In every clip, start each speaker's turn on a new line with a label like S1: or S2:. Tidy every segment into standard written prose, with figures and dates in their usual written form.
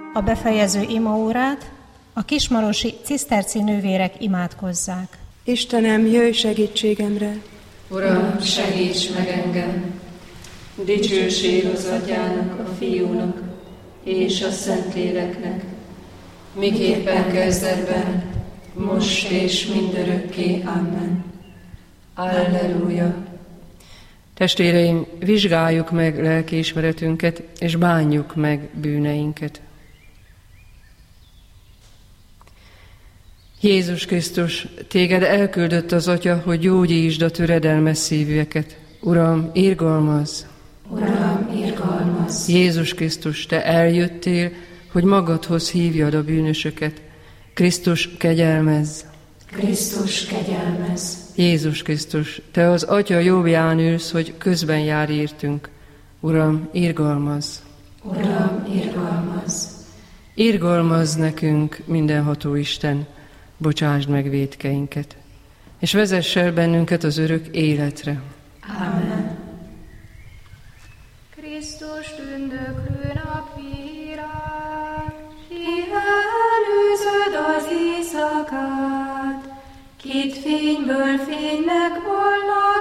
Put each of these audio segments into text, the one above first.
S1: A befejező imaórát a kismarosi ciszterci nővérek imádkozzák.
S2: Istenem, jöjj segítségemre!
S3: Uram, segíts meg engem! Dicsőség az Atyának, a Fiúnak és a Szentléleknek, miképpen kezdetben, most és mindörökké. Amen. Alleluja!
S4: Testvéreim, vizsgáljuk meg lelkiismeretünket, és bánjuk meg bűneinket. Jézus Krisztus, téged elküldött az Atya, hogy gyógyítsd a töredelmes szívűeket. Uram, irgalmazz!
S3: Uram, irgalmazz!
S4: Jézus Krisztus, te eljöttél, hogy magadhoz hívjad a bűnösöket. Krisztus, kegyelmezz!
S3: Krisztus, kegyelmezz!
S4: Jézus Krisztus, te az Atya jobbján ülsz, hogy közben jár értünk. Uram, irgalmazz!
S3: Uram, irgalmazz!
S4: Irgalmazz nekünk, mindenható Isten, bocsásd meg vétkeinket, és vezess el bennünket az örök életre.
S3: Amen.
S5: Krisztus tündöklő napvilág, ki előzöd az éjszakát, kit fényből fénynek volna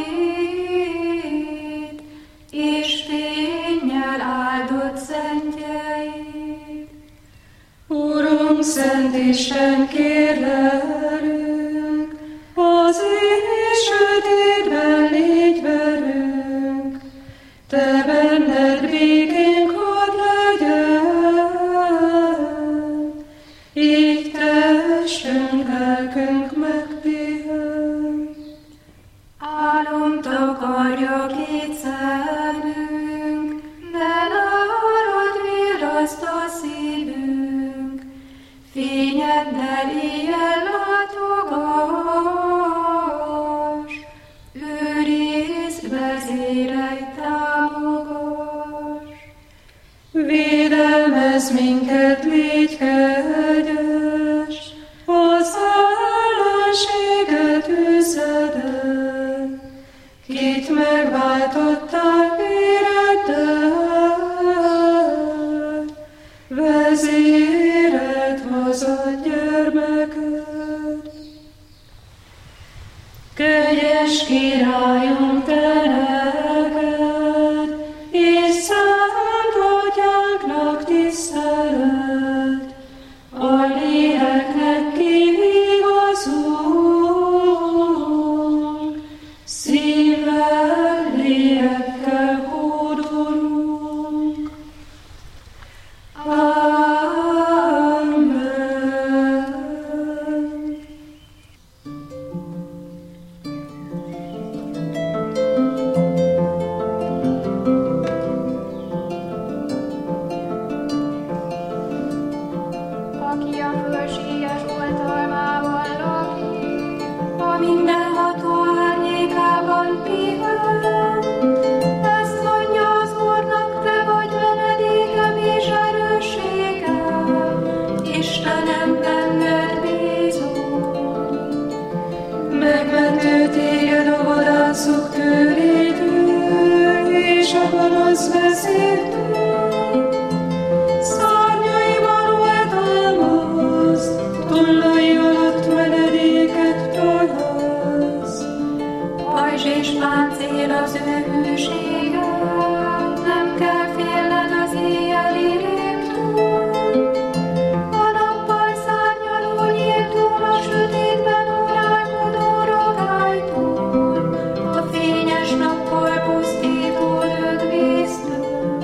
S5: hét, és fénnyel áldott szentjeid.
S3: Urunk, Szent Isten, kérlelünk, az éj sötétben légy velünk, te benned békénk hadd legyen, így testünk, lelkünk megpihen.
S5: Álom takarja két szemünk, de nálad virraszt a szívünk, fényeddel éjjel látogass, őrizd, vezérelj, támogass.
S3: Védelmezz minket, légy kegyes, az ellenséget űzed el, kit megváltottál véreddel, vezéreld hazad gyermeked. Kegyes Királyunk, te neked, és szent Atyánknak tisztelet, a léleknek kivigazunk, szívvel, lélekkel hódolunk. Amen.
S5: Aki a fölséges oltalmában lakik, a mindenható árnyékában pihen, ezt mondja az Úrnak, te vagy menedékem és erősségem, Istenem, benned bízom.
S3: Megmentő téged a vadászok tőlétől, és a gonosz vezértől. Szárnyaiban oltalmaz, tollai alatt menedéket találsz.
S5: Pajzs és páncél az ő hűsége, nem kell félned az éjjeli rémtől. A nappal szárnyaló nyíltól, a sötétben uralkodó rogálytól, a fényes nappal pusztító lökvésztől.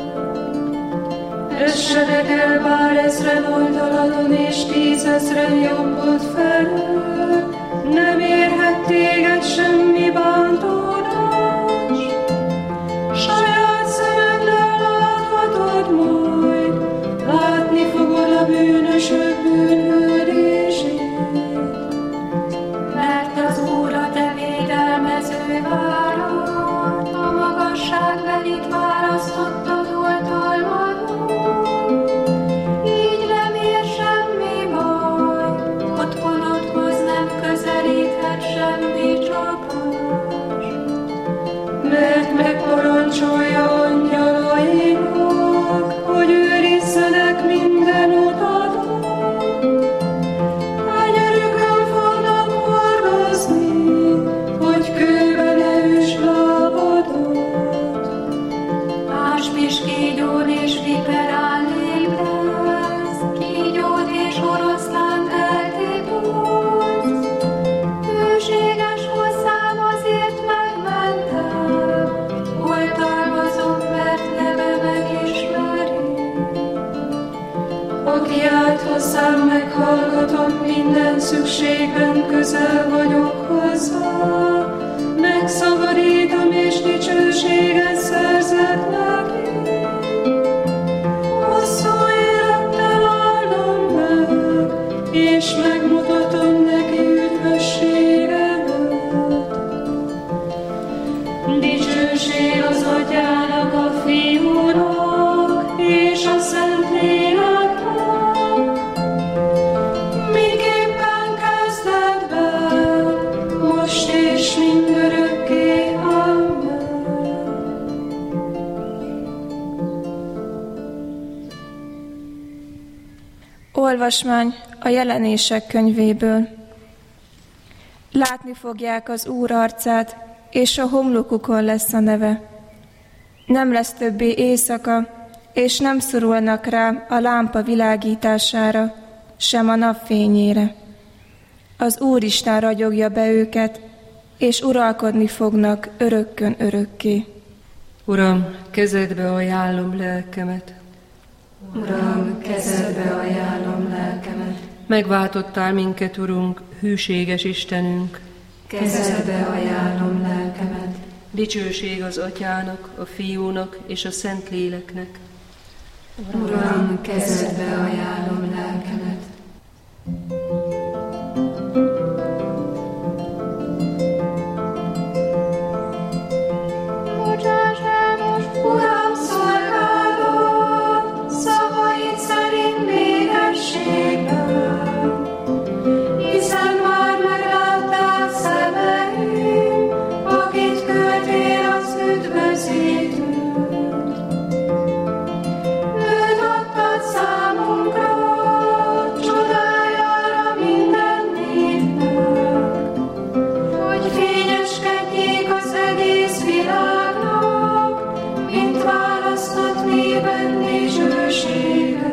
S3: Essenek el bár ezren oldaladon, és 10 000 jobbod felől, nem érhet téged semmi bántódás. Saját szemeddel láthatod majd, látni fogod a bűnösök bűnhődését.
S5: Mert az Úr a te védelmező várad, a magasságbelit választottad oltalmadon. Így nem ér semmi baj, otthonodhoz nem közelíthet semmi csapás.
S3: Aki állt hozzám, meghallgatom, minden szükségben közel vagyok hozzá. Megszabadítom és dicsőséget szerzek neki. Hosszú élettel áldom meg, és megmutatom neki üdvösségemet. Dicsőség az Atyának, a Fiúnak és a Szentléleknek, miképpen kezdetben, most és mindörökké. Amen.
S6: Olvasmány a Jelenések könyvéből. Látni fogják az Úr arcát, és a homlokukon lesz a neve. Nem lesz többé éjszaka, és nem szorulnak rá a lámpa világítására, sem a napfényére. Az Úristen ragyogja be őket, és uralkodni fognak örökkön örökké.
S4: Uram, kezedbe ajánlom lelkemet.
S5: Uram, kezedbe ajánlom lelkemet.
S4: Megváltottál minket, Urunk, hűséges Istenünk.
S5: Kezedbe ajánlom lelkemet.
S4: Dicsőség az Atyának, a Fiúnak és a Szentléleknek.
S5: Uram, kezedbe ajánlom lelkemet.
S3: Bocsáss el most, Uram, szolgálat, szavaid szerint békességben, hiszen már meglátták szemeim, akit küldtél az üdvözítőt. Őt adtad számunkra, csodájára minden népnek, hogy fényeskedjék az egész világnak, mint választott népben dicsősége.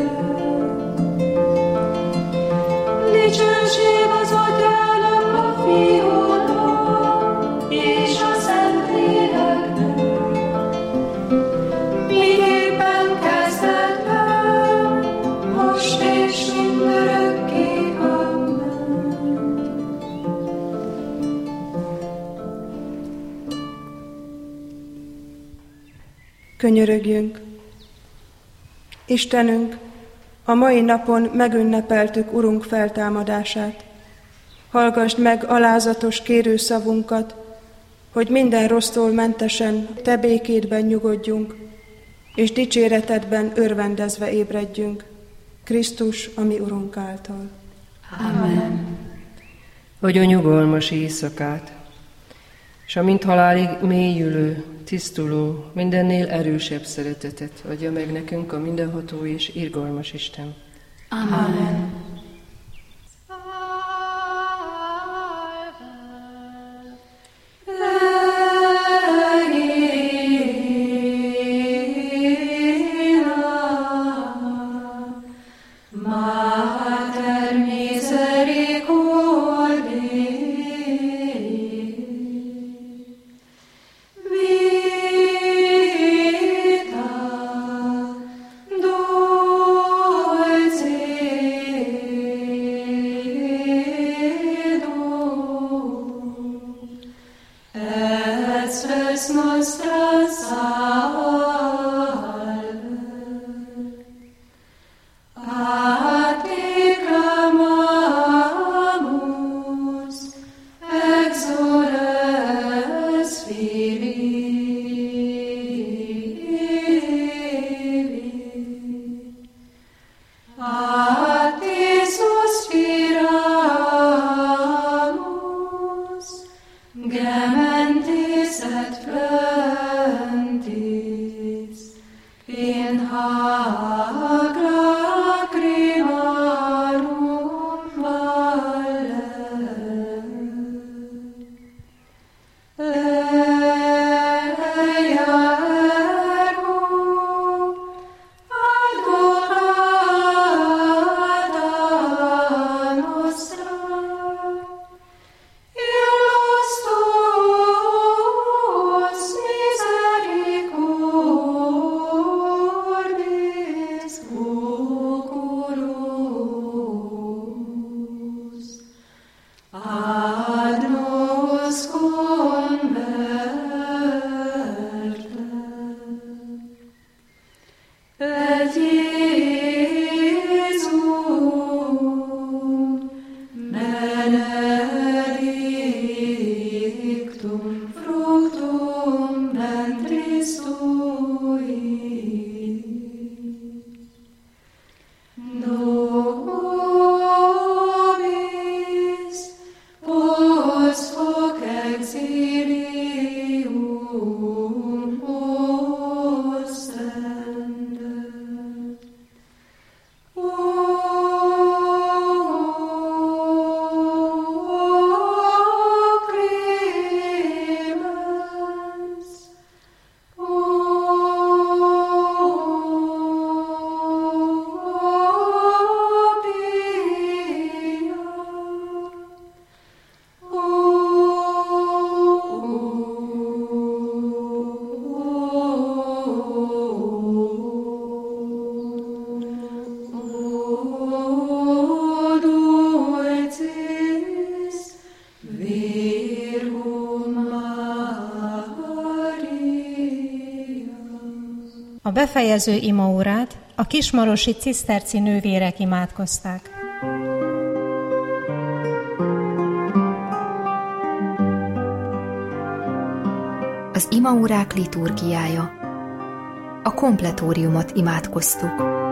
S3: Dicsőség az Atyának, a Fiúnak és a Szentléleknek, miképpen kezdetben, most és mindörökké. Amen.
S2: Könyörögjünk! Istenünk, a mai napon megünnepeltük Urunk feltámadását. Hallgasd meg alázatos kérőszavunkat, hogy minden rossztól mentesen Te békédben nyugodjunk, és dicséretedben örvendezve ébredjünk, Krisztus, a mi Urunk által.
S5: Amen.
S4: Adj a nyugalmas éjszakát, és a mint halálig mélyülő, tisztuló, mindennél erősebb szeretetet adja meg nekünk a mindenható és irgalmas Isten.
S5: Amen.
S3: Mater misericordiae, vita dulcedo, et spes nostra salve. A te clamamus, exores Filii. A te suspiramus, gementis et plentis, in hac lacrimarum valle. Leia ergo adorare
S1: A befejező imaórát a kismarosi ciszterci nővérek imádkozták.
S7: Az imaórák liturgiája. A kompletóriumot imádkoztuk.